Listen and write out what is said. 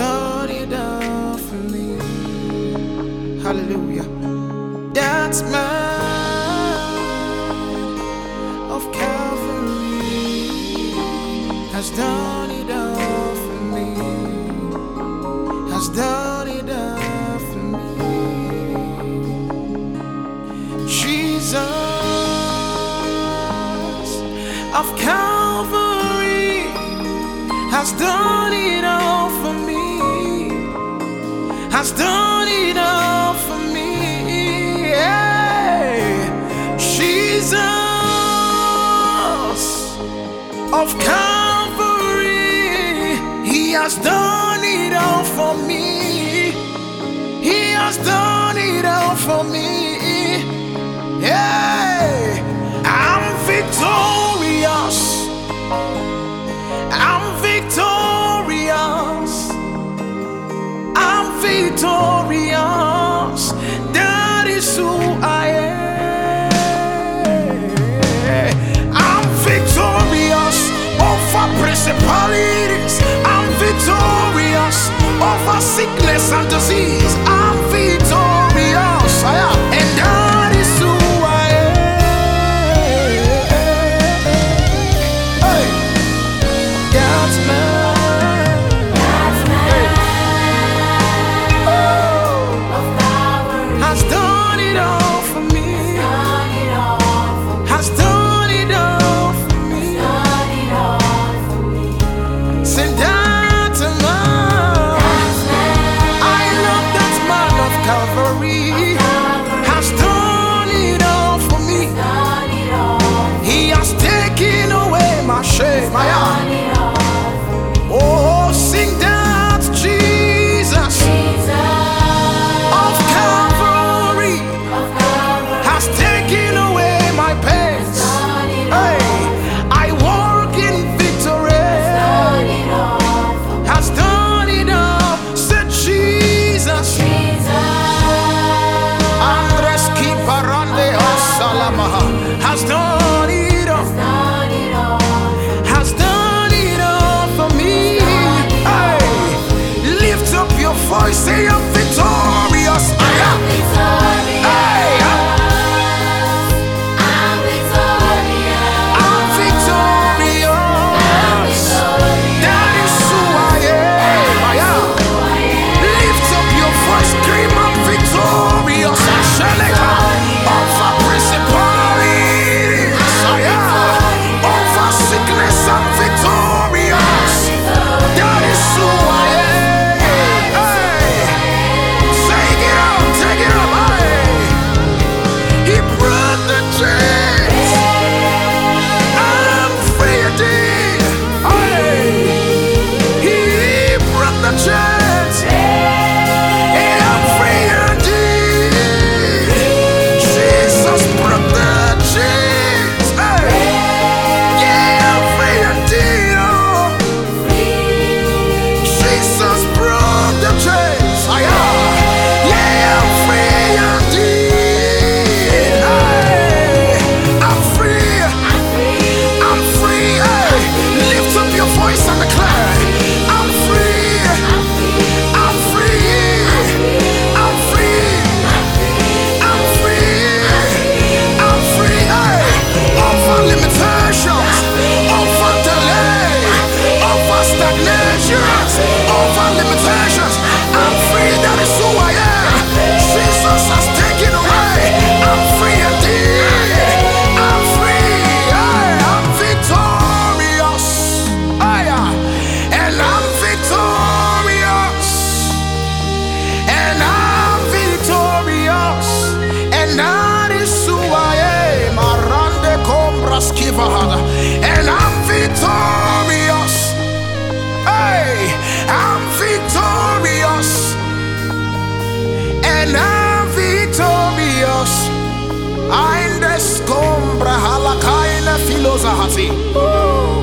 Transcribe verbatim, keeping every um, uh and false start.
done it all for me. Hallelujah. That's mine of Calvary has done it all for me. Has done it all for me. Jesus of Calvary has done it all for me. Has done it all for me. Yeah. Jesus of Calvary, He has done it all for me. He has done it all for me. Yeah. I'm victorious. I'm victorious. I'm victorious. That is who I am. I'm victorious over principalities. I'm victorious over sickness and disease. I'm victorious. I am. And that is who I am. Hey. That's mine. Oh, sing that Jesus, Jesus of Calvary, of Calvary has taken away my pains. Hey, I walk in victory. Has done it all. Said Jesus, Jesus Andres Kiparande Osalamaha has done it all. Voice, say I'm victorious. I am victorious. Hey, I'm victorious. I'm victorious. That is who I am. I am. Lift up your voice, scream, I'm victorious. I shall let go over principalities. I am. Over sickness, I'm victorious. That is who I am. And I'm victorious. Hey, I'm victorious. And I'm victorious. I'm the scombra halakaina philosophy.